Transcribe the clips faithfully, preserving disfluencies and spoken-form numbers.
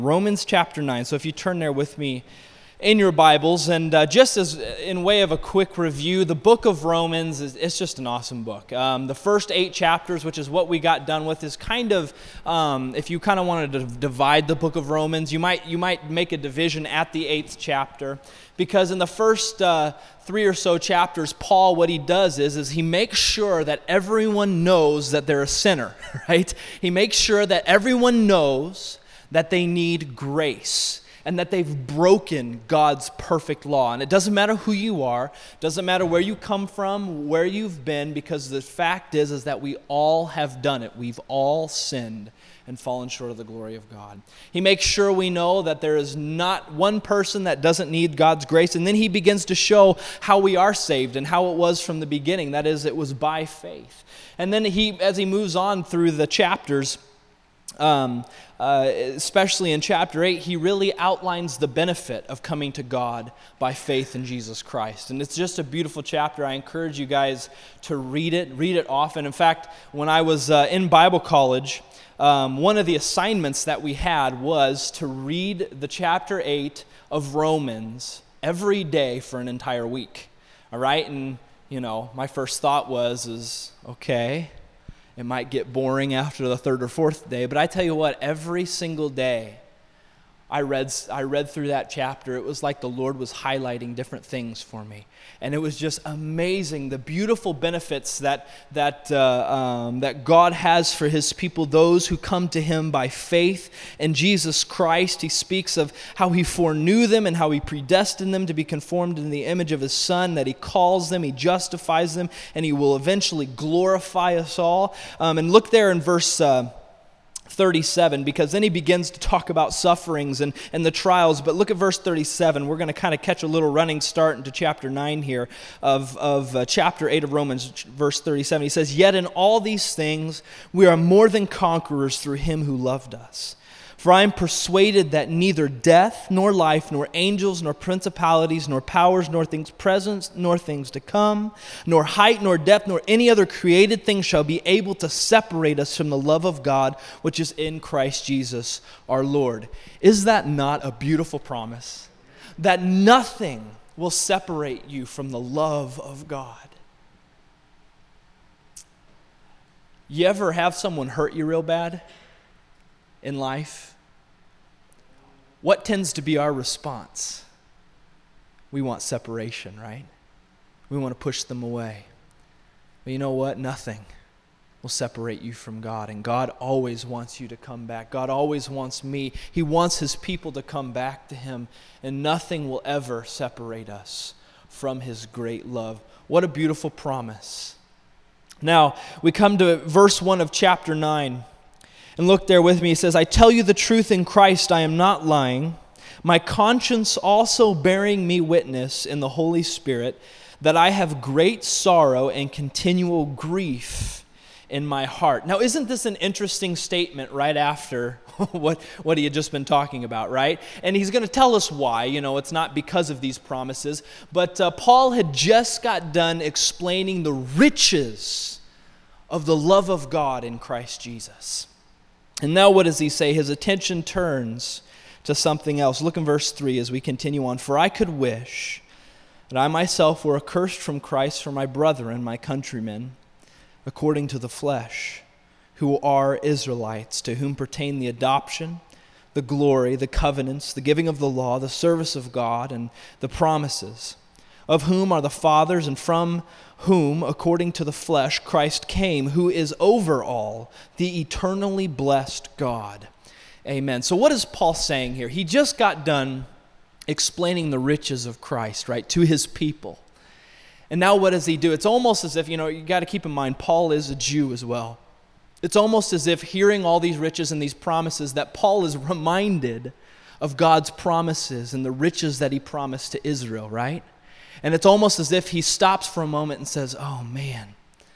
Romans chapter nine. So if you turn there with me in your Bibles, and uh, just as in way of a quick review, the book of Romans is it's just an awesome book. Um, the first eight chapters, which is what we got done with, is kind of um, if you kind of wanted to divide the book of Romans, you might you might make a division at the eighth chapter, because in the first uh, three or so chapters, Paul, what he does is is he makes sure that everyone knows that they're a sinner, right? He makes sure that everyone knows that they need grace and that they've broken God's perfect law. And it doesn't matter who you are, doesn't matter where you come from, where you've been, because the fact is, is that we all have done it. We've all sinned and fallen short of the glory of God. He makes sure we know that there is not one person that doesn't need God's grace, and then he begins to show how we are saved and how it was from the beginning. That is, it was by faith. And then he, as he moves on through the chapters, Um, uh, especially in chapter eight, he really outlines the benefit of coming to God by faith in Jesus Christ. And it's just a beautiful chapter. I encourage you guys to read it, read it often. In fact, when I was uh, in Bible college, um, one of the assignments that we had was to read the chapter eight of Romans every day for an entire week. All right? And, you know, my first thought was, is, okay, it might get boring after the third or fourth day, but I tell you what, every single day I read I read through that chapter. It was like the Lord was highlighting different things for me. And it was just amazing, the beautiful benefits that that uh, um, that God has for his people, those who come to him by faith in Jesus Christ. He speaks of how he foreknew them and how he predestined them to be conformed in the image of his Son, that he calls them, he justifies them, and he will eventually glorify us all. Um, and look there in verse Uh, thirty-seven, because then he begins to talk about sufferings and, and the trials. But look at verse thirty-seven. We're going to kind of catch a little running start into chapter nine here of, of uh, chapter eight of Romans, verse thirty-seven. He says, "Yet in all these things we are more than conquerors through him who loved us. For I am persuaded that neither death, nor life, nor angels, nor principalities, nor powers, nor things present, nor things to come, nor height, nor depth, nor any other created thing shall be able to separate us from the love of God, which is in Christ Jesus our Lord." Is that not a beautiful promise? That nothing will separate you from the love of God. You ever have someone hurt you real bad in life? What tends to be our response? We want separation, right? We want to push them away. But you know what? Nothing will separate you from God. And God always wants you to come back. God always wants me. He wants his people to come back to him. And nothing will ever separate us from his great love. What a beautiful promise. Now, we come to verse one of chapter nine. And look there with me. He says, "I tell you the truth in Christ, I am not lying. My conscience also bearing me witness in the Holy Spirit that I have great sorrow and continual grief in my heart." Now, isn't this an interesting statement right after what, what he had just been talking about, right? And he's going to tell us why. You know, it's not because of these promises. But uh, Paul had just got done explaining the riches of the love of God in Christ Jesus. And now what does he say? His attention turns to something else. Look in verse three as we continue on. "For I could wish that I myself were accursed from Christ for my brethren, my countrymen, according to the flesh, who are Israelites, to whom pertain the adoption, the glory, the covenants, the giving of the law, the service of God, and the promises, of whom are the fathers, and from whom, according to the flesh, Christ came, who is over all, the eternally blessed God." Amen. So what is Paul saying here? He just got done explaining the riches of Christ, right, to his people. And now what does he do? It's almost as if, you know, you got to keep in mind, Paul is a Jew as well. It's almost as if hearing all these riches and these promises that Paul is reminded of God's promises and the riches that he promised to Israel, right? And it's almost as if he stops for a moment and says, "Oh man,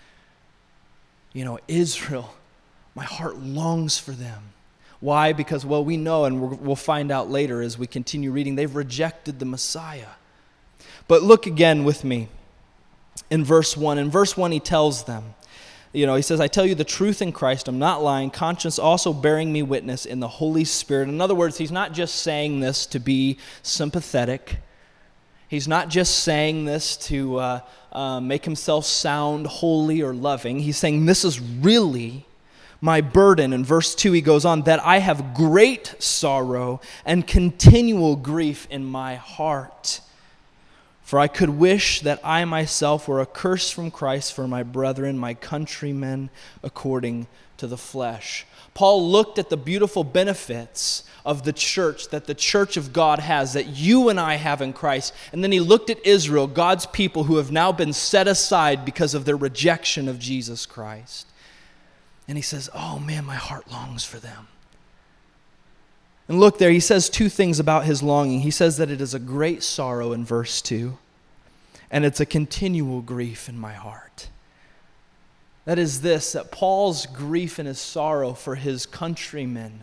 you know, Israel, my heart longs for them." Why? Because, well, we know, and we'll find out later as we continue reading, they've rejected the Messiah. But look again with me in verse one. In verse one, he tells them, you know, he says, I tell you the truth in Christ, I'm not lying, conscience also bearing me witness in the Holy Spirit. In other words, he's not just saying this to be sympathetic. He's not just saying this to uh, uh, make himself sound holy or loving. He's saying this is really my burden. In verse two, he goes on, that I have great sorrow and continual grief in my heart. For I could wish that I myself were accursed from Christ for my brethren, my countrymen, according to the flesh. Paul looked at the beautiful benefits of the church that the church of God has, that you and I have in Christ. And then he looked at Israel, God's people who have now been set aside because of their rejection of Jesus Christ. And he says, oh man, my heart longs for them. And look there, he says two things about his longing. He says that it is a great sorrow in verse two, and it's a continual grief in my heart. That is this, that Paul's grief and his sorrow for his countrymen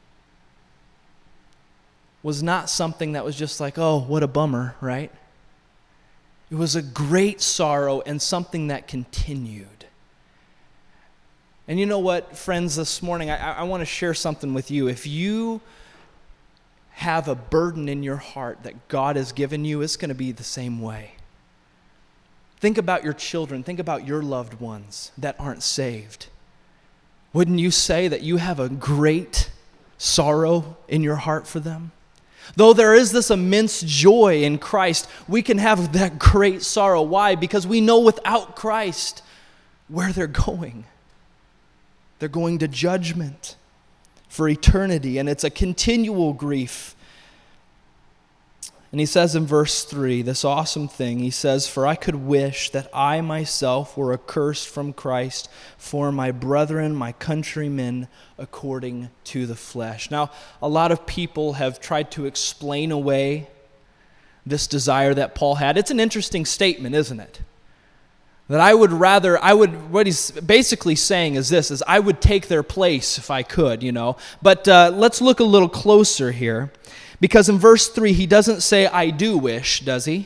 was not something that was just like, oh, what a bummer, right? It was a great sorrow and something that continued. And you know what, friends, this morning, I, I want to share something with you. If you have a burden in your heart that God has given you, it's going to be the same way. Think about your children. Think about your loved ones that aren't saved. Wouldn't you say that you have a great sorrow in your heart for them? Though there is this immense joy in Christ, we can have that great sorrow. Why? Because we know without Christ where they're going. They're going to judgment for eternity, and it's a continual grief. And he says in verse three, this awesome thing, he says, for I could wish that I myself were accursed from Christ for my brethren, my countrymen, according to the flesh. Now, a lot of people have tried to explain away this desire that Paul had. It's an interesting statement, isn't it? That I would rather, I would, what he's basically saying is this, is I would take their place if I could, you know. But uh, let's look a little closer here. Because in verse three, he doesn't say, I do wish, does he?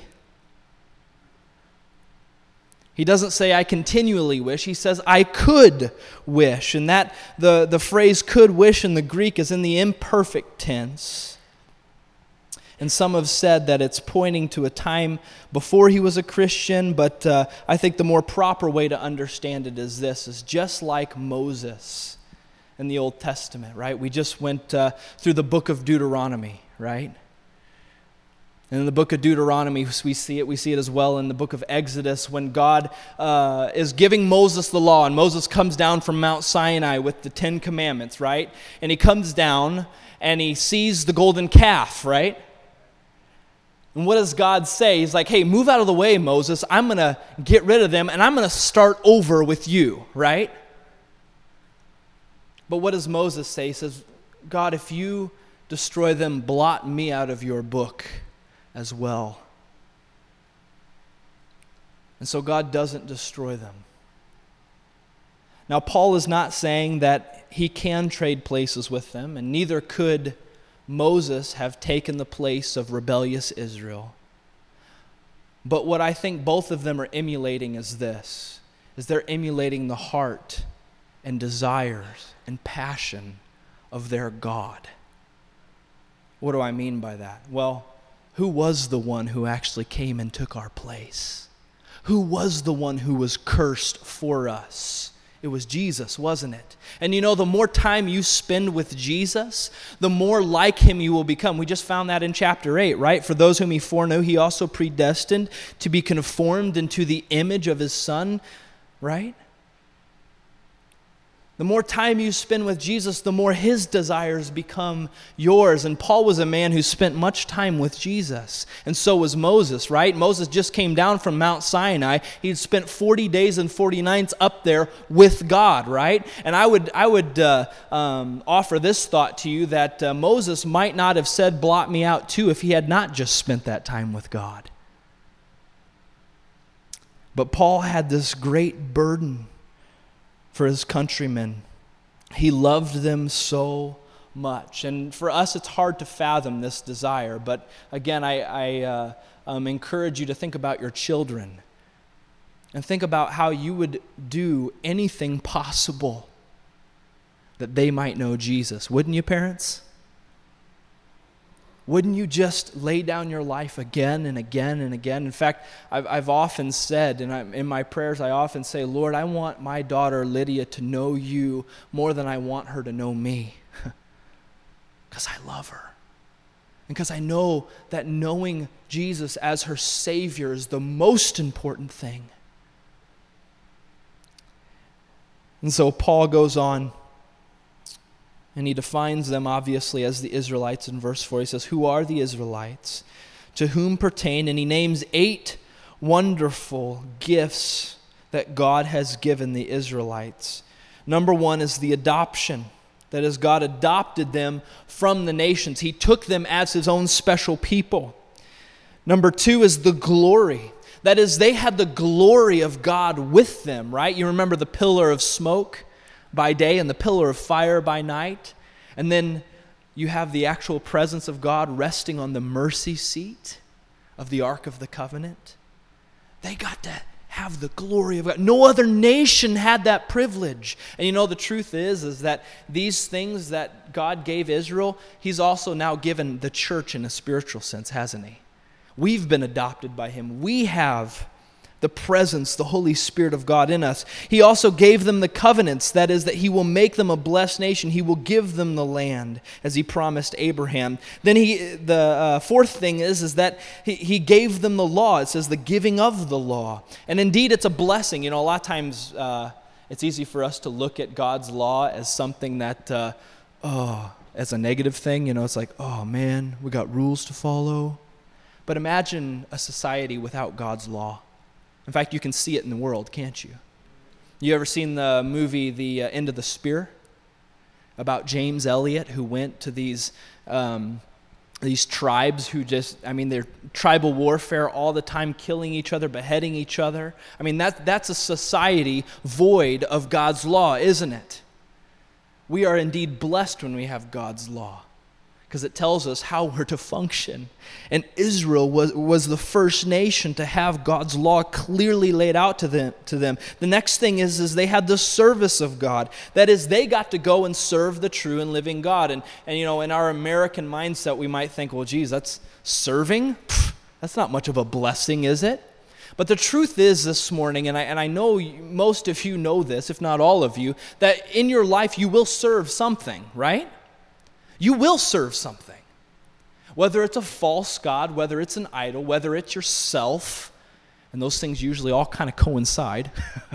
He doesn't say, I continually wish. He says, I could wish. And that, the, the phrase could wish in the Greek is in the imperfect tense. And some have said that it's pointing to a time before he was a Christian, but uh, I think the more proper way to understand it is this, is just like Moses in the Old Testament, right? We just went uh, through the book of Deuteronomy, right? And in the book of Deuteronomy, we see it. We see it as well in the book of Exodus when God uh, is giving Moses the law, and Moses comes down from Mount Sinai with the Ten Commandments, right? And he comes down and he sees the golden calf, right? And what does God say? He's like, hey, move out of the way, Moses. I'm going to get rid of them, and I'm going to start over with you, right? But what does Moses say? He says, God, if you destroy them, blot me out of your book as well. And so God doesn't destroy them. Now, Paul is not saying that he can trade places with them, and neither could Moses have taken the place of rebellious Israel. But what I think both of them are emulating is this, is they're emulating the heart and desires and passion of their God. What do I mean by that? Well, who was the one who actually came and took our place? Who was the one who was cursed for us? It was Jesus, wasn't it? And you know, the more time you spend with Jesus, the more like him you will become. We just found that in chapter eight, right? For those whom he foreknew, he also predestined to be conformed into the image of his Son, right? The more time you spend with Jesus, the more his desires become yours. And Paul was a man who spent much time with Jesus. And so was Moses, right? Moses just came down from Mount Sinai. He'd spent forty days and forty nights up there with God, right? And I would I would uh, um, offer this thought to you that uh, Moses might not have said, blot me out too, if he had not just spent that time with God. But Paul had this great burden for his countrymen. He loved them so much. And for us, it's hard to fathom this desire. But again, I, I uh, um, encourage you to think about your children. and think about how you would do anything possible that they might know Jesus. Wouldn't you, parents? Wouldn't you just lay down your life again and again and again? In fact, I've, I've often said, and I'm, in my prayers I often say, Lord, I want my daughter Lydia to know you more than I want her to know me. Because I love her. And because I know that knowing Jesus as her Savior is the most important thing. And so Paul goes on, and he defines them, obviously, as the Israelites in verse four. He says, who are the Israelites? To whom pertain? And he names eight wonderful gifts that God has given the Israelites. Number one is the adoption. That is, God adopted them from the nations. He took them as his own special people. Number two is the glory. That is, they had the glory of God with them, right? You remember the pillar of smoke by day and the pillar of fire by night. And then you have the actual presence of God resting on the mercy seat of the Ark of the Covenant. They got to have the glory of God. No other nation had that privilege. And you know, the truth is, is that these things that God gave Israel, he's also now given the church in a spiritual sense, hasn't he? We've been adopted by him. We have the presence, the Holy Spirit of God in us. He also gave them the covenants, that is, that he will make them a blessed nation. He will give them the land, as he promised Abraham. Then he, the uh, fourth thing is, is that he, he gave them the law. It says the giving of the law. And indeed, it's a blessing. You know, a lot of times uh, it's easy for us to look at God's law as something that, uh, oh, as a negative thing. You know, it's like, oh man, we got rules to follow. But imagine a society without God's law. In fact, you can see it in the world, can't you? You ever seen the movie The uh, End of the Spear? About James Elliott, who went to these um, these tribes who just, I mean, they're tribal warfare all the time, killing each other, beheading each other. I mean, that, that's a society void of God's law, isn't it? We are indeed blessed when we have God's law, because it tells us how we're to function. And Israel was, was the first nation to have God's law clearly laid out to them, to them. The next thing is, is they had the service of God. That is, they got to go and serve the true and living God. And, and you know, in our American mindset, we might think, well, geez, that's serving? Pfft, that's not much of a blessing, is it? But the truth is this morning, and I, and I know you, most of you know this, if not all of you, that in your life you will serve something, right? You will serve something. Whether it's a false god, whether it's an idol, whether it's yourself, and those things usually all kind of coincide.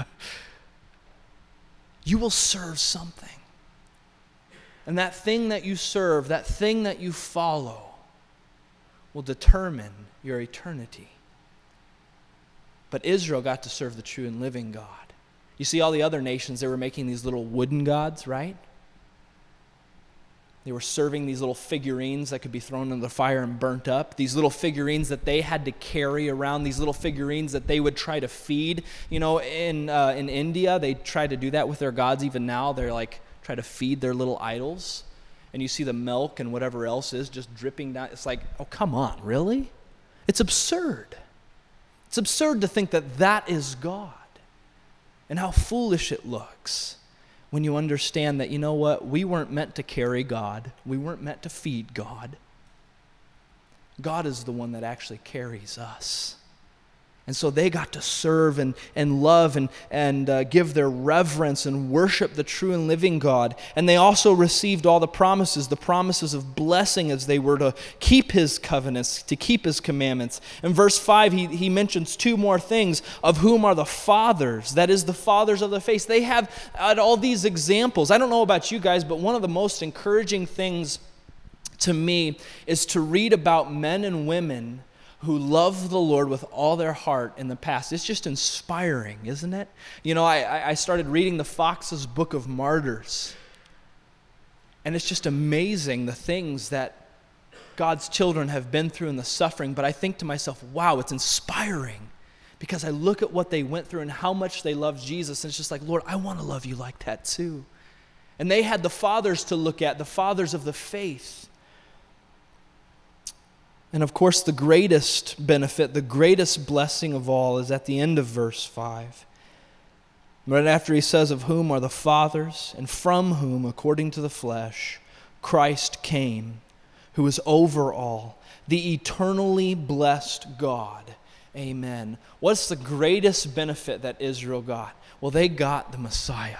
You will serve something. And that thing that you serve, that thing that you follow, will determine your eternity. But Israel got to serve the true and living God. You see all the other nations, they were making these little wooden gods, right? They were serving these little figurines that could be thrown in the fire and burnt up. These little figurines that they had to carry around. These little figurines that they would try to feed. You know, in uh, in India, they try to do that with their gods. Even now, they're like try to feed their little idols. And you see the milk and whatever else is just dripping down. It's like, oh, come on, really? It's absurd. It's absurd to think that that is God. And how foolish it looks when you understand that, you know what, we weren't meant to carry God. We weren't meant to feed God. God is the one that actually carries us. And so they got to serve and, and love and, and uh, give their reverence and worship the true and living God. And they also received all the promises, the promises of blessing as they were to keep his covenants, to keep his commandments. In verse five, he, he mentions two more things, of whom are the fathers, that is the fathers of the faith. They have uh, all these examples. I don't know about you guys, but one of the most encouraging things to me is to read about men and women who love the Lord with all their heart in the past. It's just inspiring, isn't it? You know, I, I started reading the Fox's Book of Martyrs. And it's just amazing the things that God's children have been through and the suffering. But I think to myself, wow, it's inspiring. Because I look at what they went through and how much they loved Jesus. And it's just like, Lord, I want to love you like that too. And they had the fathers to look at, the fathers of the faith. And of course, the greatest benefit, the greatest blessing of all is at the end of verse five. Right after he says, of whom are the fathers, and from whom, according to the flesh, Christ came, who is over all, the eternally blessed God. Amen. What's the greatest benefit that Israel got? Well, they got the Messiah.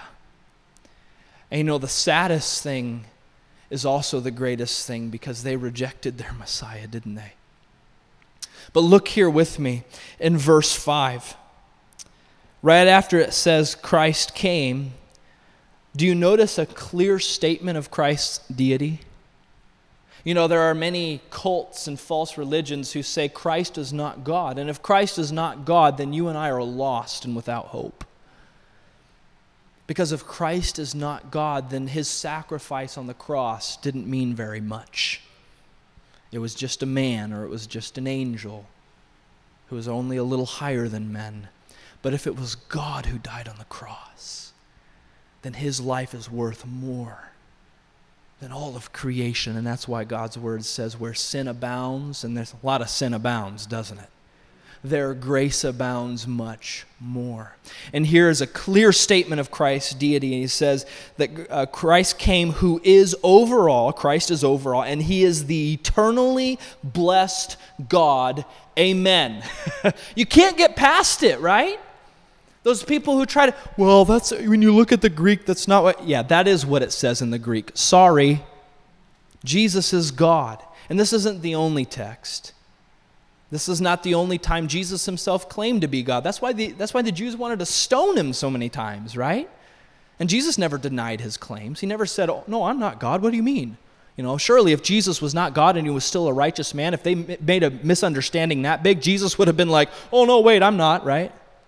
And you know, the saddest thing is also the greatest thing, because they rejected their Messiah, didn't they? But look here with me in verse five. Right after it says Christ came, do you notice a clear statement of Christ's deity? You know, there are many cults and false religions who say Christ is not God. And if Christ is not God, then you and I are lost and without hope. Because if Christ is not God, then his sacrifice on the cross didn't mean very much. It was just a man, or it was just an angel who was only a little higher than men. But if it was God who died on the cross, then his life is worth more than all of creation. And that's why God's word says where sin abounds, and there's a lot of sin abounds, doesn't it? There grace abounds much more. And here is a clear statement of Christ's deity. And he says that uh, Christ came who is over all, Christ is over all, and he is the eternally blessed God. Amen. You can't get past it, right? Those people who try to, well, that's when you look at the Greek, that's not what, yeah, that is what it says in the Greek. Sorry, Jesus is God. And this isn't the only text. This is not the only time Jesus himself claimed to be God. That's why the, that's why the Jews wanted to stone him so many times, right? And Jesus never denied his claims. He never said, oh, no, I'm not God. What do you mean? You know, surely if Jesus was not God and he was still a righteous man, if they made a misunderstanding that big, Jesus would have been like, oh, no, wait, I'm not, right?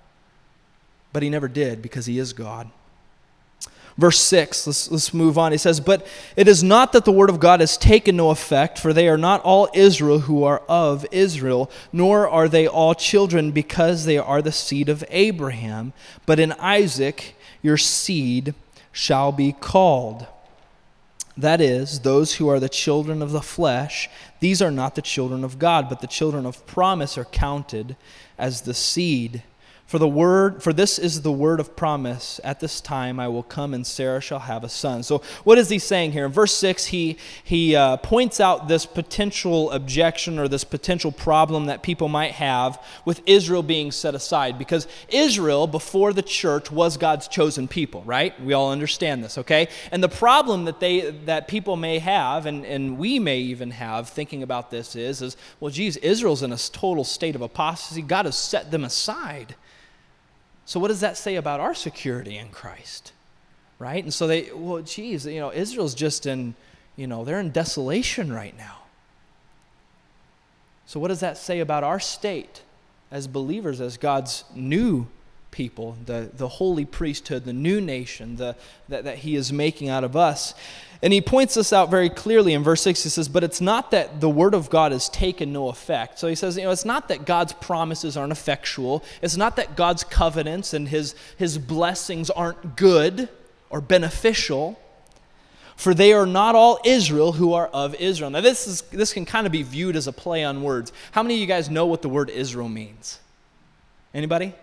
But he never did, because he is God. Verse six, let's, let's move on. He says, but it is not that the word of God has taken no effect, for they are not all Israel who are of Israel, nor are they all children because they are the seed of Abraham. But in Isaac your seed shall be called. That is, those who are the children of the flesh, these are not the children of God, but the children of promise are counted as the seed. For the word, for this is the word of promise. At this time I will come, and Sarah shall have a son. So what is he saying here? In verse six, he he uh, points out this potential objection, or this potential problem that people might have with Israel being set aside. Because Israel, before the church, was God's chosen people, right? We all understand this, okay? And the problem that they that people may have, and, and we may even have, thinking about this is, is, well, geez, Israel's in a total state of apostasy. God has set them aside. So what does that say about our security in Christ, right? And so they, well, geez, you know, Israel's just in, you know, they're in desolation right now. So what does that say about our state as believers, as God's new people, the, the holy priesthood, the new nation the, that, that he is making out of us? And he points this out very clearly in verse six. He says, but it's not that the word of God has taken no effect. So he says, you know, it's not that God's promises aren't effectual. It's not that God's covenants and his, his blessings aren't good or beneficial. For they are not all Israel who are of Israel. Now this is this can kind of be viewed as a play on words. How many of you guys know what the word Israel means? Anybody?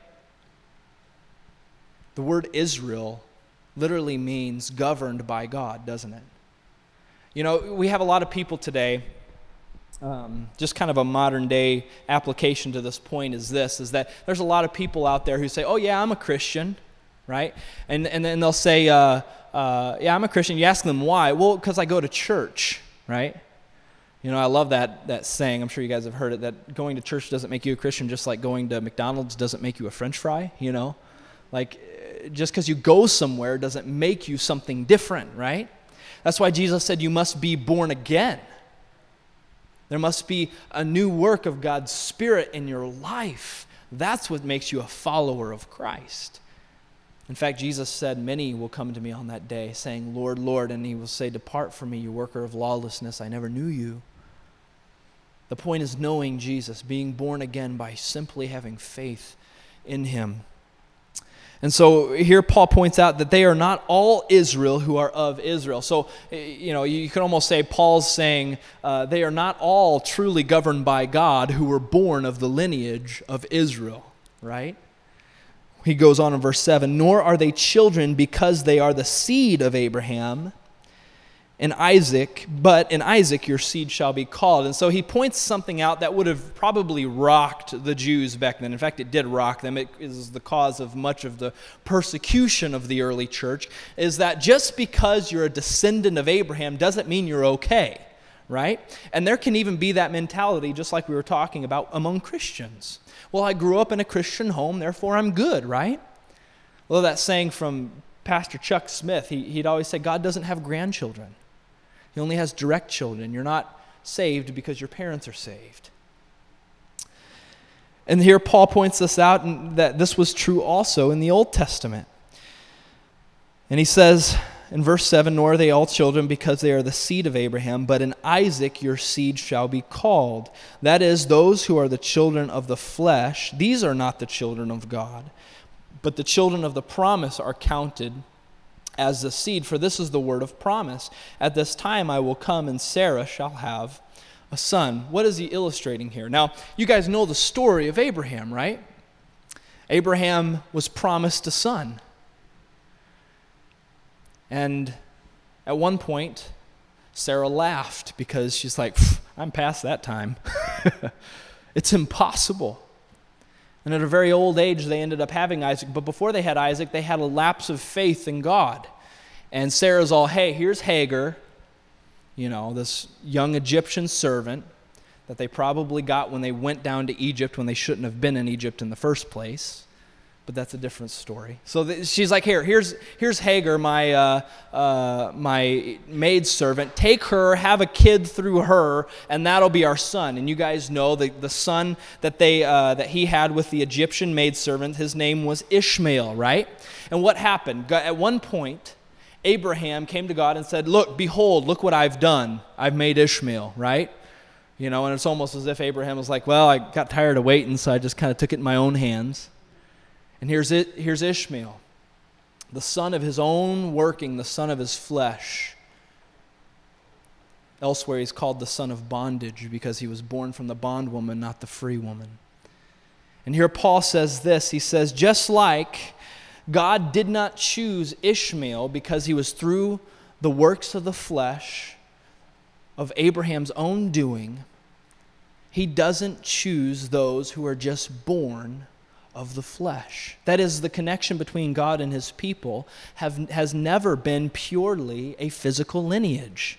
The word Israel literally means governed by God, doesn't it? You know, we have a lot of people today, um, just kind of a modern day application to this point is this, is that there's a lot of people out there who say, oh yeah, I'm a Christian, right? And and then they'll say, uh, uh, yeah, I'm a Christian. You ask them why? Well, because I go to church, right? You know, I love that that saying. I'm sure you guys have heard it, that going to church doesn't make you a Christian, just like going to McDonald's doesn't make you a French fry, you know? Like, just because you go somewhere doesn't make you something different, right? That's why Jesus said you must be born again. There must be a new work of God's Spirit in your life. That's what makes you a follower of Christ. In fact, Jesus said, many will come to me on that day saying, Lord, Lord, and he will say, depart from me, you worker of lawlessness, I never knew you. The point is knowing Jesus, being born again by simply having faith in him. And so here Paul points out that they are not all Israel who are of Israel. So, you know, you can almost say Paul's saying uh, they are not all truly governed by God who were born of the lineage of Israel, right? He goes on in verse seven, nor are they children because they are the seed of Abraham and Isaac, but in Isaac your seed shall be called. And so he points something out that would have probably rocked the Jews back then. In fact, it did rock them. It is the cause of much of the persecution of the early church, is that just because you're a descendant of Abraham doesn't mean you're okay, right? And there can even be that mentality, just like we were talking about, among Christians. Well, I grew up in a Christian home, therefore I'm good, right? Well, that saying from Pastor Chuck Smith, he, he'd always say, God doesn't have grandchildren. He only has direct children. You're not saved because your parents are saved. And here Paul points this out, and that this was true also in the Old Testament. And he says in verse seven, nor are they all children because they are the seed of Abraham, but in Isaac your seed shall be called. That is, those who are the children of the flesh, these are not the children of God, but the children of the promise are counted as the seed, for this is the word of promise. At this time I will come, and Sarah shall have a son. What is he illustrating here? Now, you guys know the story of Abraham, right? Abraham was promised a son. And at one point, Sarah laughed because she's like, I'm past that time. It's impossible. And at a very old age, they ended up having Isaac. But before they had Isaac, they had a lapse of faith in God. And Sarah's all, hey, here's Hagar, you know, this young Egyptian servant that they probably got when they went down to Egypt when they shouldn't have been in Egypt in the first place. But that's a different story. So th- she's like, here, here's here's Hagar, my uh, uh, my maidservant. Take her, have a kid through her, and that'll be our son. And you guys know the, the son that they uh, that he had with the Egyptian maidservant, his name was Ishmael, right? And what happened? At one point, Abraham came to God and said, look, behold, look what I've done. I've made Ishmael, right? You know, and it's almost as if Abraham was like, well, I got tired of waiting, so I just kind of took it in my own hands. And here's it, here's Ishmael, the son of his own working, the son of his flesh. Elsewhere, he's called the son of bondage because he was born from the bondwoman, not the free woman. And here Paul says this. He says, just like God did not choose Ishmael because he was through the works of the flesh of Abraham's own doing, he doesn't choose those who are just born of the flesh. That is, the connection between God and his people have, has never been purely a physical lineage.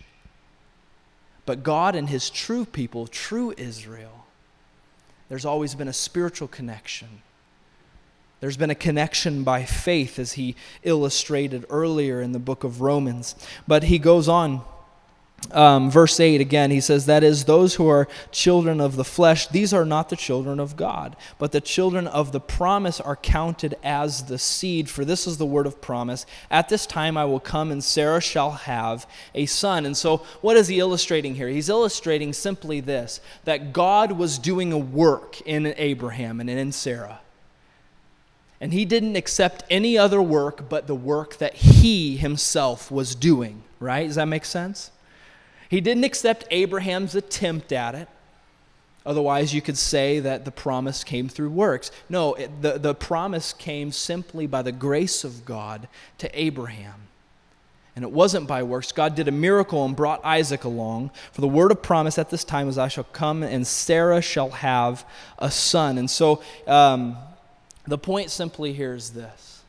But God and his true people, true Israel, there's always been a spiritual connection. There's been a connection by faith, as he illustrated earlier in the book of Romans. But he goes on. Um, verse eight again, he says, that is, those who are children of the flesh, these are not the children of God, but the children of the promise are counted as the seed, for this is the word of promise. At this time I will come, and Sarah shall have a son. And so what is he illustrating here? He's illustrating simply this, that God was doing a work in Abraham and in Sarah. And he didn't accept any other work but the work that he himself was doing, right? Does that make sense? He didn't accept Abraham's attempt at it. Otherwise, you could say that the promise came through works. No, it, the, the promise came simply by the grace of God to Abraham. And it wasn't by works. God did a miracle and brought Isaac along. For the word of promise at this time is, I shall come, and Sarah shall have a son. And so um, the point simply here is this,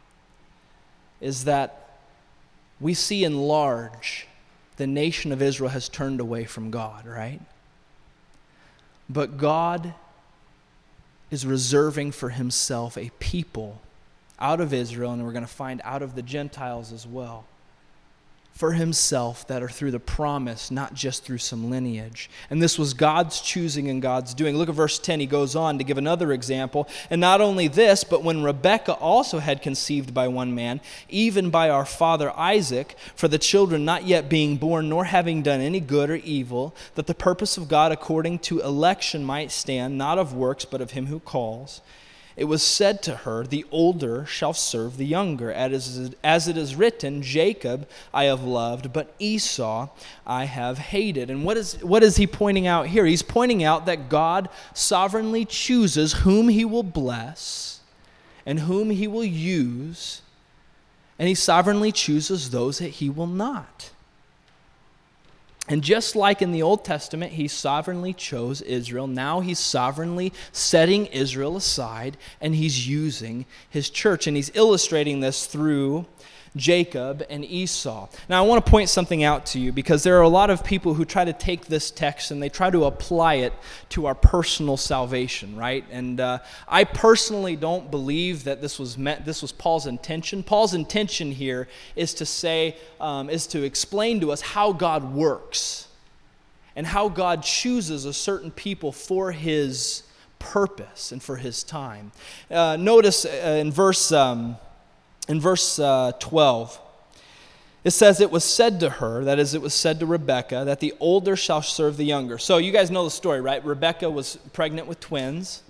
is that we see in large the nation of Israel has turned away from God, right? But God is reserving for himself a people out of Israel, and we're going to find out of the Gentiles as well, for himself, that are through the promise, not just through some lineage. And this was God's choosing and God's doing. Look at verse ten. He goes on to give another example. And not only this, but when Rebekah also had conceived by one man, even by our father Isaac, for the children not yet being born, nor having done any good or evil, that the purpose of God according to election might stand, not of works, but of him who calls. it was said to her, the older shall serve the younger. As it is written, Jacob I have loved, but Esau I have hated. And what is, what is he pointing out here? He's pointing out that God sovereignly chooses whom he will bless and whom he will use, and he sovereignly chooses those that he will not. And just like in the Old Testament, he sovereignly chose Israel, now he's sovereignly setting Israel aside, and he's using his church. And he's illustrating this through Jacob and Esau. Now, I want to point something out to you, because there are a lot of people who try to take this text and they try to apply it to our personal salvation, right? And uh, I personally don't believe that this was meant, this was Paul's intention. Paul's intention here is to say, um, is to explain to us how God works and how God chooses a certain people for his purpose and for his time. Uh, notice uh, in verse... Um, In verse uh, twelve, it says, it was said to her, that is, it was said to Rebekah, that the older shall serve the younger. So you guys know the story, right? Rebekah was pregnant with twins,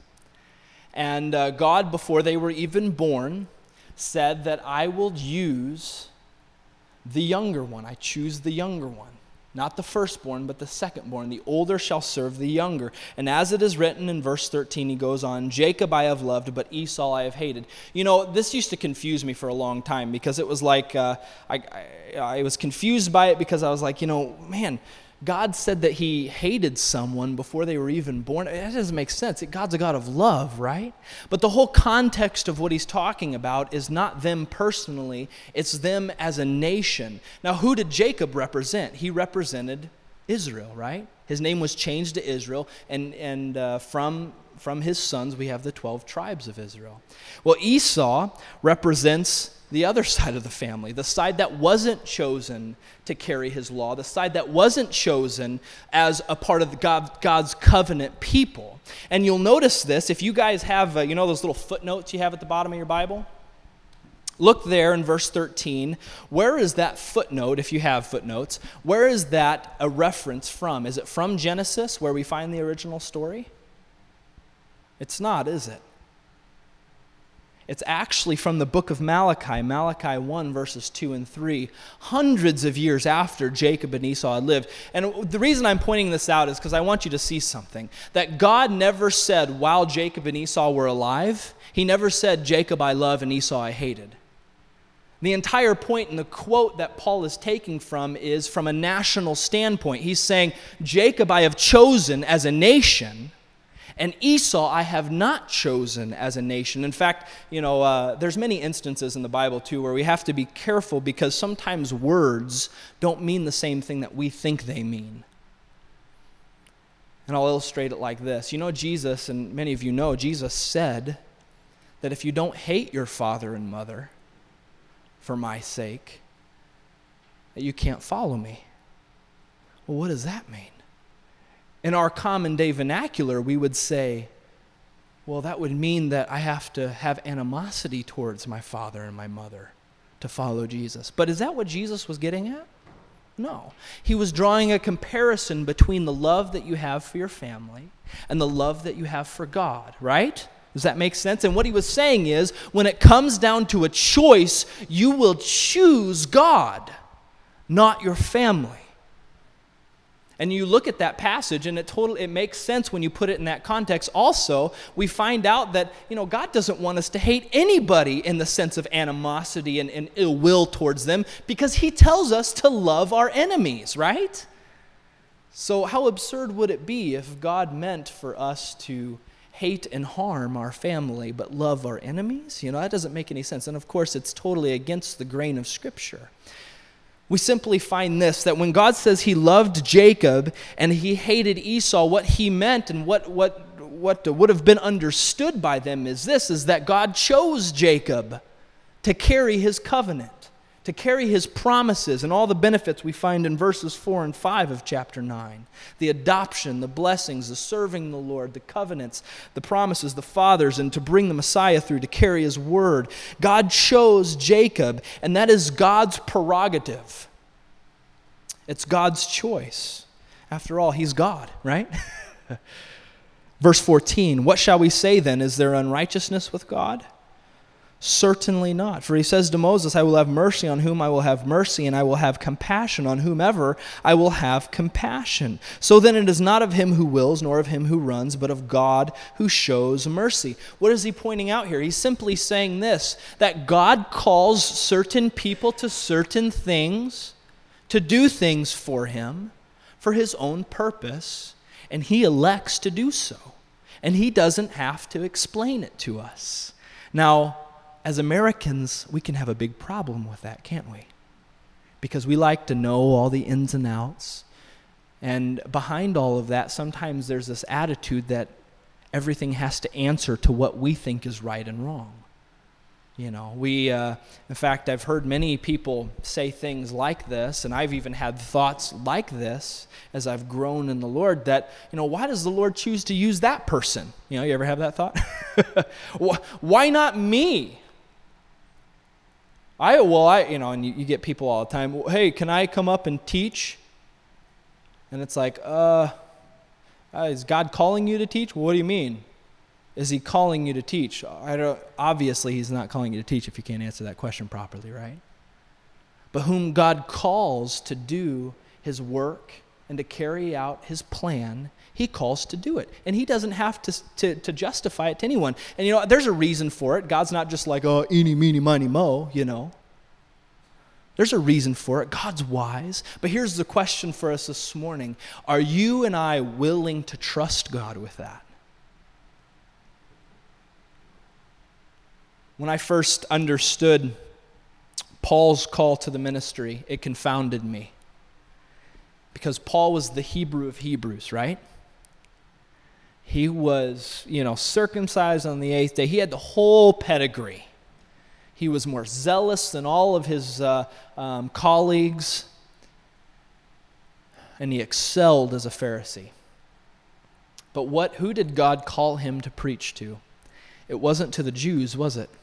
and uh, God, before they were even born, said that I will use the younger one. I choose the younger one. Not the firstborn, but the secondborn. The older shall serve the younger. And as it is written in verse thirteen, he goes on, Jacob I have loved, but Esau I have hated. You know, this used to confuse me for a long time, because it was like, uh, I, I, I was confused by it because I was like, you know, man, God said that he hated someone before they were even born. That doesn't make sense. God's a God of love, right? But the whole context of what he's talking about is not them personally, it's them as a nation. Now, who did Jacob represent? He represented Israel, right? His name was changed to Israel, and, and uh, from, from his sons we have the twelve tribes of Israel. Well, Esau represents the other side of the family, the side that wasn't chosen to carry his law, the side that wasn't chosen as a part of the God, God's covenant people. And you'll notice this, if you guys have, uh, you know those little footnotes you have at the bottom of your Bible? Look there in verse thirteen. Where is that footnote, if you have footnotes? Where is that a reference from? Is it from Genesis, where we find the original story? It's not, is it? It's actually from the book of Malachi, Malachi one, verses two and three, hundreds of years after Jacob and Esau had lived. And the reason I'm pointing this out is because I want you to see something. That God never said while Jacob and Esau were alive, he never said, Jacob I love and Esau I hated. The entire point in the quote that Paul is taking from is from a national standpoint. He's saying, Jacob I have chosen as a nation, and Esau I have not chosen as a nation. In fact, you know, uh, there's many instances in the Bible too where we have to be careful, because sometimes words don't mean the same thing that we think they mean. And I'll illustrate it like this. You know, Jesus, and many of you know, Jesus said that if you don't hate your father and mother for my sake, that you can't follow me. Well, what does that mean? In our common day vernacular, we would say, well, that would mean that I have to have animosity towards my father and my mother to follow Jesus. But is that what Jesus was getting at? No. He was drawing a comparison between the love that you have for your family and the love that you have for God, right? Does that make sense? And what he was saying is, when it comes down to a choice, you will choose God, not your family. And you look at that passage, and it totally it makes sense when you put it in that context. Also, we find out that, you know, God doesn't want us to hate anybody in the sense of animosity and, and ill will towards them, because he tells us to love our enemies, right? So how absurd would it be if God meant for us to hate and harm our family but love our enemies? You know, that doesn't make any sense. And of course, it's totally against the grain of Scripture. We simply find this, that when God says he loved Jacob and he hated Esau, what he meant and what what what would have been understood by them is this, is that God chose Jacob to carry his covenant, to carry his promises and all the benefits we find in verses four and five of chapter nine. The adoption, the blessings, the serving the Lord, the covenants, the promises, the fathers, and to bring the Messiah through, to carry his word. God chose Jacob, and that is God's prerogative. It's God's choice. After all, he's God, right? Verse fourteen, what shall we say then? Is there unrighteousness with God? Certainly not. For he says to Moses, I will have mercy on whom I will have mercy, and I will have compassion on whomever I will have compassion. So then it is not of him who wills, nor of him who runs, but of God who shows mercy. What is he pointing out here? He's simply saying this, that God calls certain people to certain things, to do things for him, for his own purpose, and he elects to do so. And he doesn't have to explain it to us. Now, as Americans, we can have a big problem with that, can't we? Because we like to know all the ins and outs. And behind all of that, sometimes there's this attitude that everything has to answer to what we think is right and wrong. You know, we, uh, in fact, I've heard many people say things like this, and I've even had thoughts like this as I've grown in the Lord that, you know, why does the Lord choose to use that person? You know, you ever have that thought? Why not me? I, well, I, you know, and you, you get people all the time, well, hey, can I come up and teach? And it's like, uh, is God calling you to teach? Well, what do you mean? Is he calling you to teach? I don't, obviously, he's not calling you to teach if you can't answer that question properly, right? But whom God calls to do his work and to carry out his plan, he calls to do it. And he doesn't have to, to, to justify it to anyone. And, you know, there's a reason for it. God's not just like, oh, eeny, meeny, miny, mo, you know. There's a reason for it. God's wise. But here's the question for us this morning. Are you and I willing to trust God with that? When I first understood Paul's call to the ministry, it confounded me. Because Paul was the Hebrew of Hebrews, right? He was, you know, circumcised on the eighth day. He had the whole pedigree. He was more zealous than all of his uh, um, colleagues. And he excelled as a Pharisee. But what? Who did God call him to preach to? It wasn't to the Jews, was it?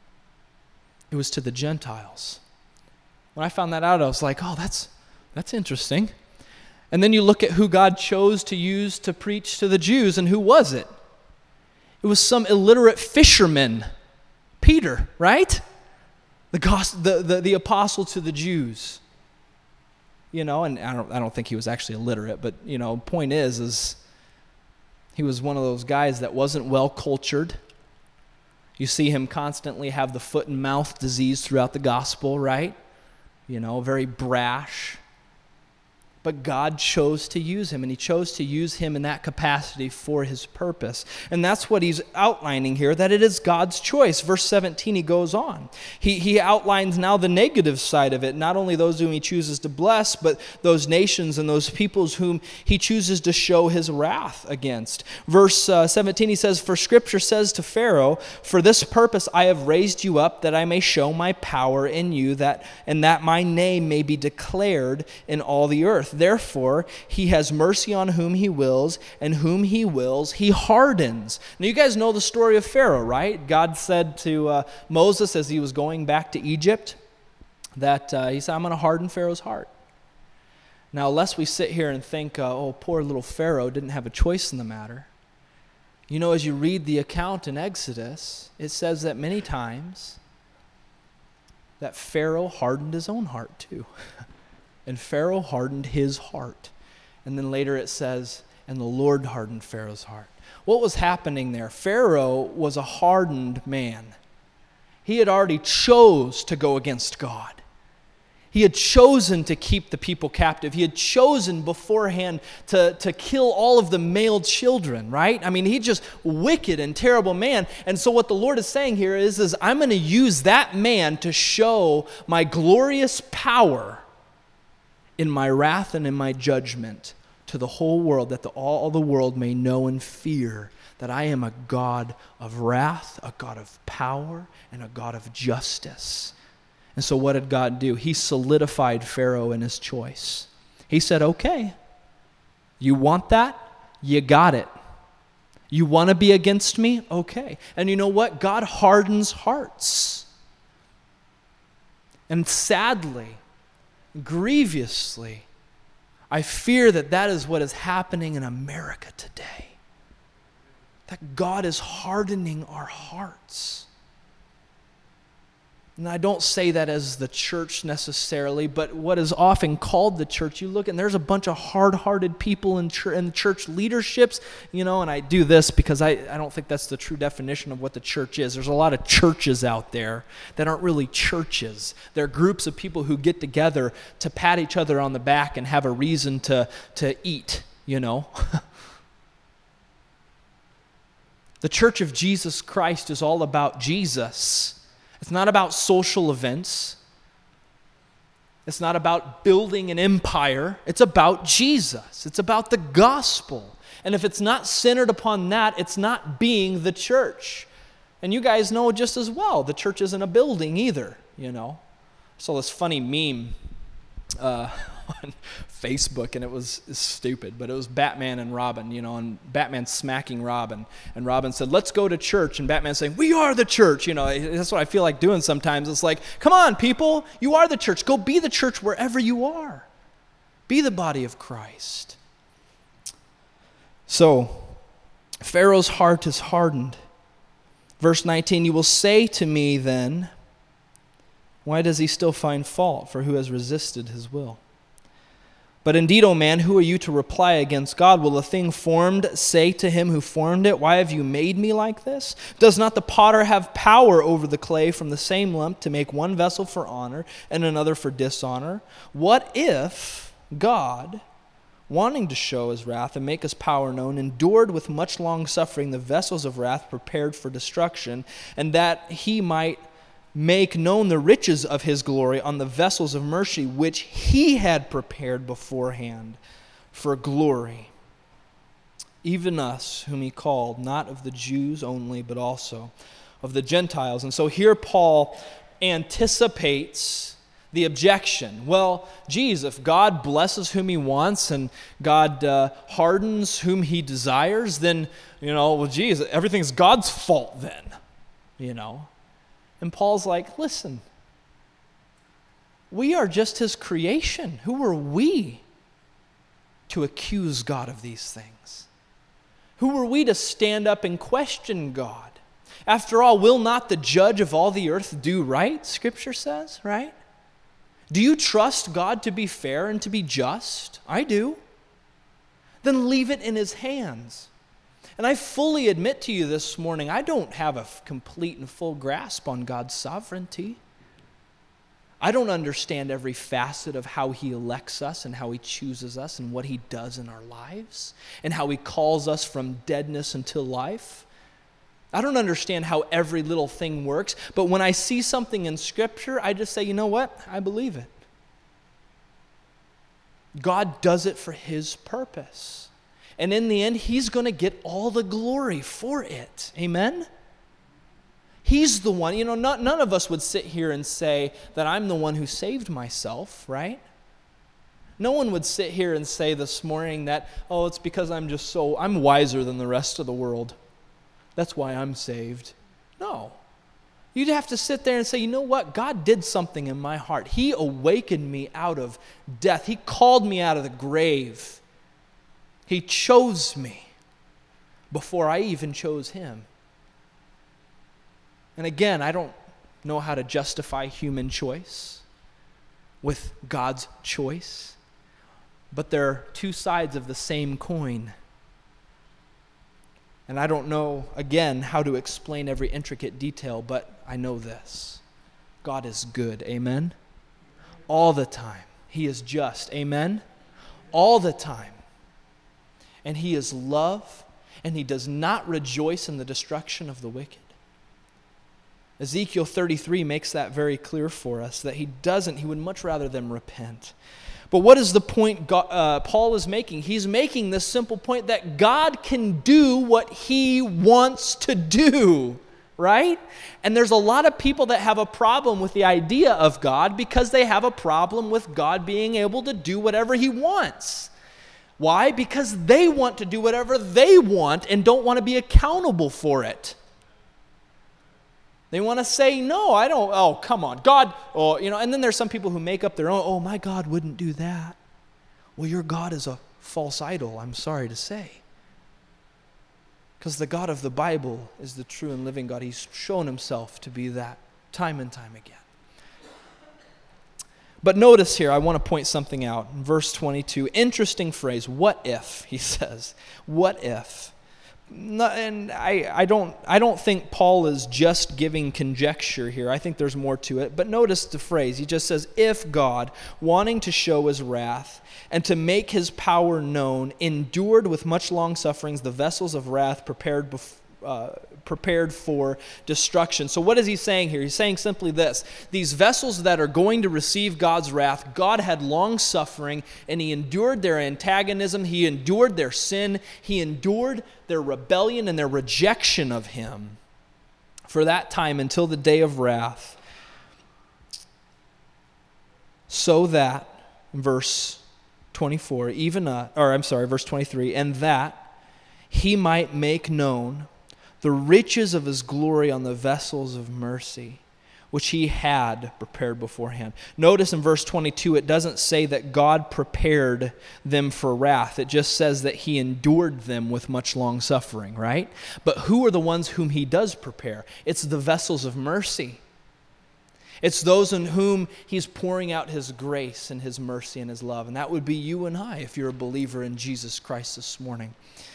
It was to the Gentiles. When I found that out, I was like, oh, that's that's interesting. And then you look at who God chose to use to preach to the Jews, and who was it? It was some illiterate fisherman, Peter, right? The, gospel, the, the, the apostle to the Jews. You know, and I don't, I don't think he was actually illiterate, but, you know, point is, is he was one of those guys that wasn't well cultured. You see him constantly have the foot and mouth disease throughout the gospel, right? You know, very brash. But God chose to use him, and he chose to use him in that capacity for his purpose. And that's what he's outlining here, that it is God's choice. Verse seventeen, he goes on. He, he outlines now the negative side of it, not only those whom he chooses to bless, but those nations and those peoples whom he chooses to show his wrath against. Verse uh, seventeen, he says, for Scripture says to Pharaoh, for this purpose I have raised you up, that I may show my power in you, that and that my name may be declared in all the earth. Therefore, he has mercy on whom he wills, and whom he wills, he hardens. Now, you guys know the story of Pharaoh, right? God said to uh, Moses as he was going back to Egypt that uh, he said, I'm going to harden Pharaoh's heart. Now, lest we sit here and think, uh, oh, poor little Pharaoh didn't have a choice in the matter. You know, as you read the account in Exodus, it says that many times that Pharaoh hardened his own heart too. And Pharaoh hardened his heart. And then later it says, and the Lord hardened Pharaoh's heart. What was happening there? Pharaoh was a hardened man. He had already chose to go against God. He had chosen to keep the people captive. He had chosen beforehand to, to kill all of the male children, right? I mean, he's just wicked and terrible man. And so what the Lord is saying here is, is I'm going to use that man to show my glorious power in my wrath and in my judgment to the whole world, that the, all the world may know and fear that I am a God of wrath, a God of power, and a God of justice. And so what did God do? He solidified Pharaoh in his choice. He said, okay, you want that? You got it. You want to be against me? Okay. And you know what? God hardens hearts. And sadly, grievously, I fear that that is what is happening in America today. that God is hardening our hearts. And I don't say that as the church necessarily, but what is often called the church. You look and there's a bunch of hard-hearted people in, ch- in church leaderships, you know, and I do this because I, I don't think that's the true definition of what the church is. There's a lot of churches out there that aren't really churches. They're groups of people who get together to pat each other on the back and have a reason to, to eat, you know. The Church of Jesus Christ is all about Jesus. It's not about social events. It's not about building an empire. It's about Jesus. It's about the gospel. And if it's not centered upon that, it's not being the church. And you guys know just as well, the church isn't a building either, you know. I saw this funny meme uh, on Facebook, and it was stupid, but it was Batman and Robin, you know, and Batman smacking Robin, and Robin said, let's go to church, and Batman saying, we are the church, you know. That's what I feel like doing sometimes. It's like, come on, people, you are the church. Go be the church wherever you are. Be the body of Christ. So, Pharaoh's heart is hardened. Verse nineteen, you will say to me then, why does he still find fault? For who has resisted his will? But indeed, O man, who are you to reply against God? Will the thing formed say to him who formed it, why have you made me like this? Does not the potter have power over the clay from the same lump to make one vessel for honor and another for dishonor? What if God, wanting to show his wrath and make his power known, endured with much long suffering the vessels of wrath prepared for destruction, and that he might make known the riches of his glory on the vessels of mercy which he had prepared beforehand for glory, even us whom he called, not of the Jews only, but also of the Gentiles. And so here Paul anticipates the objection. Well, geez, if God blesses whom he wants and God uh, hardens whom he desires, then, you know, well, geez, everything's God's fault then, you know. And Paul's like, listen, we are just his creation. Who are we to accuse God of these things? Who are we to stand up and question God? After all, will not the judge of all the earth do right, Scripture says, right? Do you trust God to be fair and to be just? I do. Then leave it in his hands. And I fully admit to you this morning, I don't have a complete and full grasp on God's sovereignty. I don't understand every facet of how he elects us and how he chooses us and what he does in our lives and how he calls us from deadness into life. I don't understand how every little thing works, but when I see something in Scripture, I just say, you know what? I believe it. God does it for his purpose. And in the end, he's going to get all the glory for it. Amen? He's the one. You know, not, none of us would sit here and say that I'm the one who saved myself, right? No one would sit here and say this morning that, oh, it's because I'm just so, I'm wiser than the rest of the world. That's why I'm saved. No. You'd have to sit there and say, you know what? God did something in my heart. He awakened me out of death. He called me out of the grave. He chose me before I even chose him. And again, I don't know how to justify human choice with God's choice, but they're two sides of the same coin. And I don't know, again, how to explain every intricate detail, but I know this. God is good, amen? All the time. He is just, amen? All the time. And he is love, and he does not rejoice in the destruction of the wicked. Ezekiel thirty-three makes that very clear for us, that he doesn't, he would much rather them repent. But what is the point God, uh, Paul is making? He's making this simple point that God can do what he wants to do, right? And there's a lot of people that have a problem with the idea of God because they have a problem with God being able to do whatever he wants. Why? Because they want to do whatever they want and don't want to be accountable for it. They want to say, no, I don't, oh, come on, God, oh, you know, and then there's some people who make up their own, oh, my God wouldn't do that. Well, your God is a false idol, I'm sorry to say. Because the God of the Bible is the true and living God. He's shown himself to be that time and time again. But notice here, I want to point something out. In verse twenty-two, interesting phrase, what if, he says. What if? No, and I, I don't I don't think Paul is just giving conjecture here. I think there's more to it. But notice the phrase. He just says, if God, wanting to show his wrath and to make his power known, endured with much long sufferings the vessels of wrath prepared before, Uh, prepared for destruction. So what is he saying here? He's saying simply this. These vessels that are going to receive God's wrath, God had long suffering, and he endured their antagonism. He endured their sin. He endured their rebellion and their rejection of him for that time until the day of wrath. So that, verse twenty-four, even, uh, or I'm sorry, verse twenty-three, and that he might make known the riches of his glory on the vessels of mercy, which he had prepared beforehand. Notice in verse twenty-two, it doesn't say that God prepared them for wrath. It just says that he endured them with much long suffering, right? But who are the ones whom he does prepare? It's the vessels of mercy. It's those in whom he's pouring out his grace and his mercy and his love. And that would be you and I if you're a believer in Jesus Christ this morning.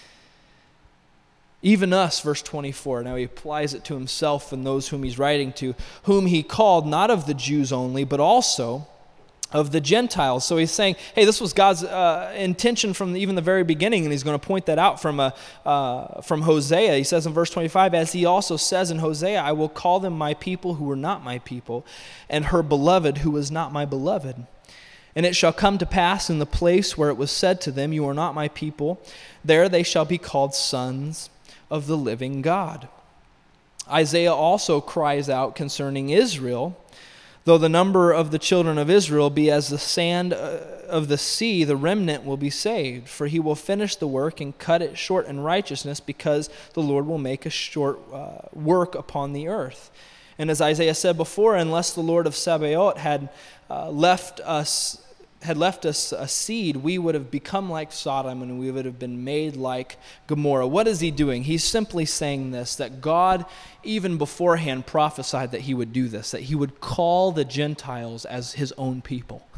Even us, verse twenty-four, now he applies it to himself and those whom he's writing to, whom he called not of the Jews only, but also of the Gentiles. So he's saying, hey, this was God's uh, intention from even the very beginning, and he's going to point that out from, a, uh, from Hosea. He says in verse twenty-five, as he also says in Hosea, I will call them my people who were not my people, and her beloved who was not my beloved. And it shall come to pass in the place where it was said to them, you are not my people, there they shall be called sons of the living God. Isaiah also cries out concerning Israel, though the number of the children of Israel be as the sand of the sea, the remnant will be saved, for he will finish the work and cut it short in righteousness, because the Lord will make a short uh, work upon the earth. And as Isaiah said before, unless the Lord of Sabaoth had uh, left us had left us a seed, we would have become like Sodom and we would have been made like Gomorrah. What is he doing? He's simply saying this, that God even beforehand prophesied that he would do this, that he would call the Gentiles as his own people.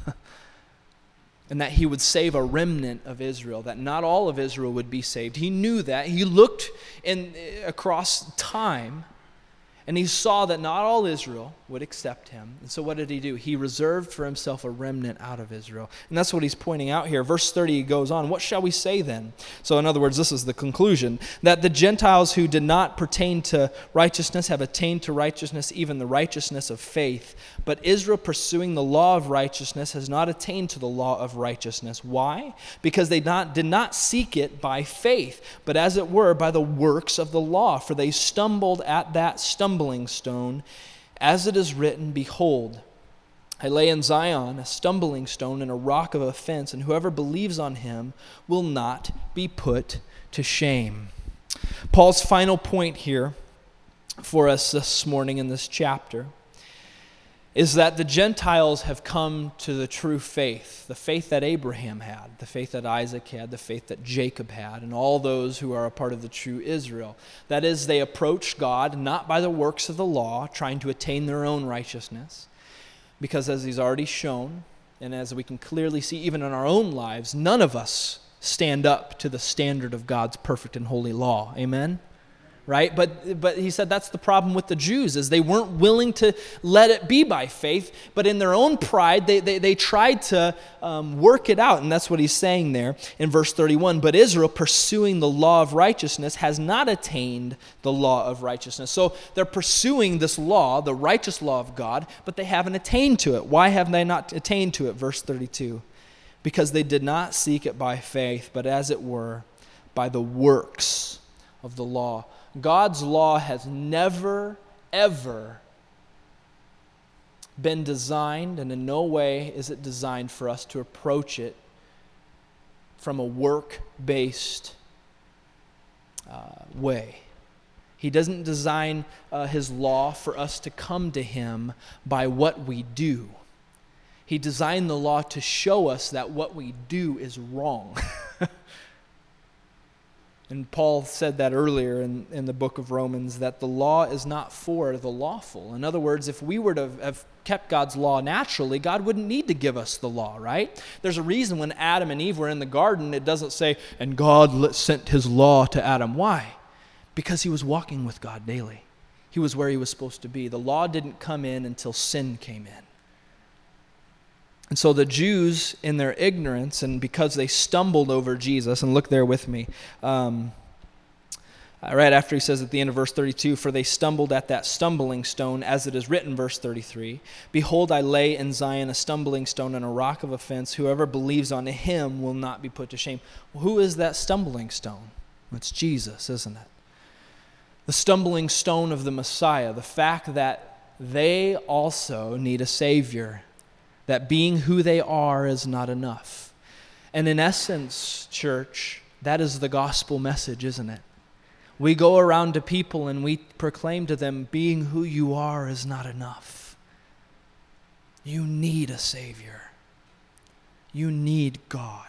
And that he would save a remnant of Israel, that not all of Israel would be saved. He knew that. He looked in across time, and he saw that not all Israel would accept him. And so what did he do? He reserved for himself a remnant out of Israel. And that's what he's pointing out here. Verse thirty, he goes on, what shall we say then? So in other words, this is the conclusion, that the Gentiles who did not pertain to righteousness have attained to righteousness, even the righteousness of faith. But Israel, pursuing the law of righteousness, has not attained to the law of righteousness. Why? Because they not, did not seek it by faith, but as it were by the works of the law. For they stumbled at that stumbling stone, as it is written, behold, I lay in Zion a stumbling stone and a rock of offense, and whoever believes on him will not be put to shame. Paul's final point here for us this morning in this chapter is that the Gentiles have come to the true faith, the faith that Abraham had, the faith that Isaac had, the faith that Jacob had, and all those who are a part of the true Israel. That is, they approach God not by the works of the law, trying to attain their own righteousness, because as he's already shown, and as we can clearly see even in our own lives, none of us stand up to the standard of God's perfect and holy law. Amen? Right? But but he said that's the problem with the Jews, is they weren't willing to let it be by faith, but in their own pride, they, they, they tried to um, work it out. And that's what he's saying there in verse thirty-one. But Israel, pursuing the law of righteousness, has not attained the law of righteousness. So they're pursuing this law, the righteous law of God, but they haven't attained to it. Why haven't they not attained to it? Verse thirty-two. Because they did not seek it by faith, but as it were, by the works of the law. God's law has never, ever been designed, and in no way is it designed for us to approach it from a work-based uh, way. He doesn't design uh, his law for us to come to him by what we do. He designed the law to show us that what we do is wrong. And Paul said that earlier in, in the book of Romans, that the law is not for the lawful. In other words, if we were to have kept God's law naturally, God wouldn't need to give us the law, right? There's a reason when Adam and Eve were in the garden, it doesn't say, and God sent his law to Adam. Why? Because he was walking with God daily. He was where he was supposed to be. The law didn't come in until sin came in. And so the Jews, in their ignorance, and because they stumbled over Jesus, and look there with me, um, right after he says at the end of verse thirty-two, for they stumbled at that stumbling stone, as it is written, verse thirty-three, behold, I lay in Zion a stumbling stone and a rock of offense. Whoever believes on him will not be put to shame. Well, who is that stumbling stone? It's Jesus, isn't it? The stumbling stone of the Messiah, the fact that they also need a Savior, that being who they are is not enough. And in essence, church, that is the gospel message, isn't it? We go around to people and we proclaim to them, being who you are is not enough. You need a Savior. You need God.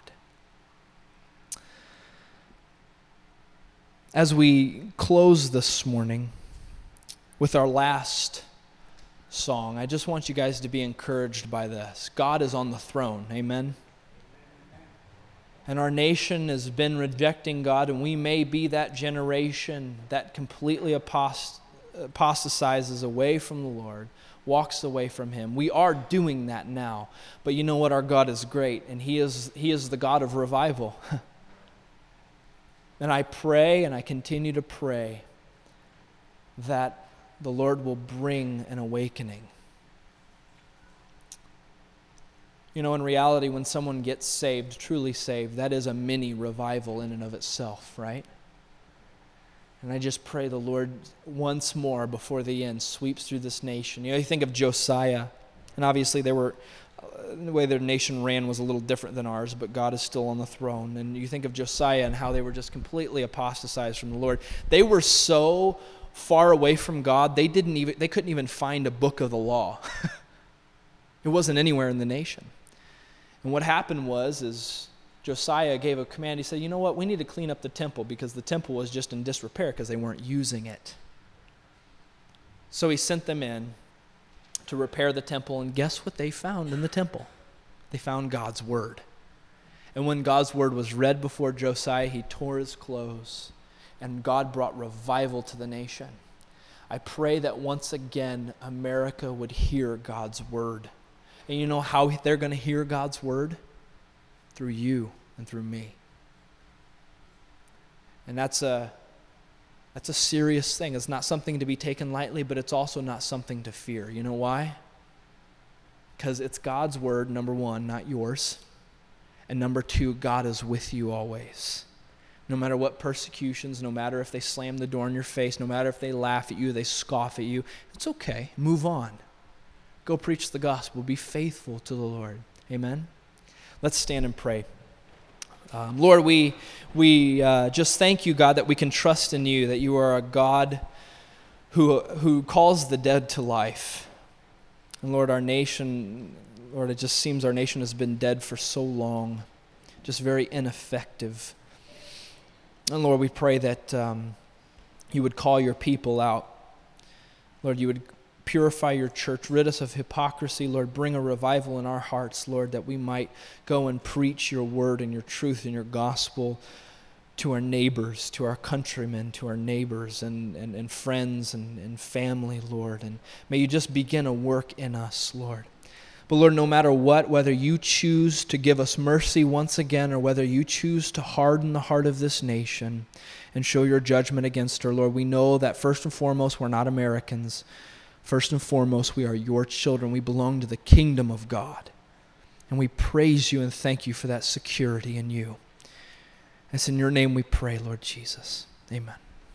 As we close this morning with our last song, I just want you guys to be encouraged by this. God is on the throne. Amen. And our nation has been rejecting God, and we may be that generation that completely apost- apostatizes away from the Lord, walks away from him. We are doing that now. But you know what? Our God is great, and he is he is the God of revival. And I pray, and I continue to pray, that the Lord will bring an awakening. You know, in reality, when someone gets saved, truly saved, that is a mini revival in and of itself, right? And I just pray the Lord once more before the end sweeps through this nation. You know, you think of Josiah, and obviously they were, uh, the way their nation ran was a little different than ours, but God is still on the throne. And you think of Josiah and how they were just completely apostatized from the Lord. They were so far away from God, they didn't even they couldn't even find a book of the law. It wasn't anywhere in the nation. And what happened was is Josiah gave a command. He said, you know what, we need to clean up the temple because the temple was just in disrepair because they weren't using it. So he sent them in to repair the temple, and guess what they found in the temple? They found God's word. And when God's word was read before Josiah, he tore his clothes, and God brought revival to the nation. I pray that once again America would hear God's word. And you know how they're going to hear God's word? Through you and through me. And that's a that's a serious thing. It's not something to be taken lightly, but it's also not something to fear. You know why? Because it's God's word, number one, not yours. And number two, God is with you always. No matter what persecutions, no matter if they slam the door in your face, no matter if they laugh at you, they scoff at you, it's okay. Move on. Go preach the gospel. Be faithful to the Lord. Amen? Let's stand and pray. Um, Lord, we we uh, just thank you, God, that we can trust in you, that you are a God who who calls the dead to life. And Lord, our nation, Lord, it just seems our nation has been dead for so long, just very ineffective. And Lord, we pray that um, you would call your people out. Lord, you would purify your church, rid us of hypocrisy. Lord, bring a revival in our hearts, Lord, that we might go and preach your word and your truth and your gospel to our neighbors, to our countrymen, to our neighbors and, and, and friends and, and family, Lord. And may you just begin a work in us, Lord. But Lord, no matter what, whether you choose to give us mercy once again or whether you choose to harden the heart of this nation and show your judgment against her, Lord, we know that first and foremost, we're not Americans. First and foremost, we are your children. We belong to the kingdom of God. And we praise you and thank you for that security in you. It's in your name we pray, Lord Jesus. Amen.